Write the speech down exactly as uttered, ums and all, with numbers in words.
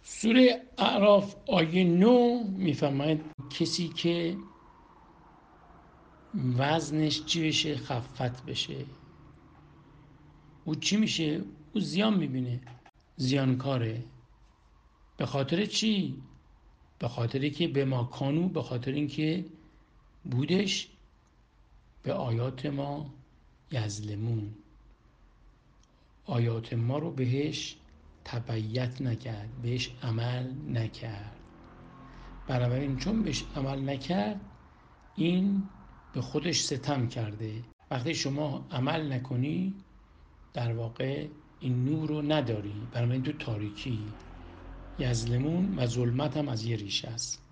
سوره اعراف آیه نو میفرماید کسی که وزنش چی بشه؟ خفت بشه. او چی میشه؟ او زیان میبینه، زیانکاره. به خاطر چی؟ به خاطری که به ما کانو، به خاطر اینکه بودش به آیات ما یظلمون، آیات ما رو بهش تبعیت نکرد، بهش عمل نکرد. بنابراین چون بهش عمل نکرد، این به خودش ستم کرده. وقتی شما عمل نکنی در واقع این نور رو نداری، بنابراین تو تاریکی. یظلمون و ظلمت هم از یه ریشه است.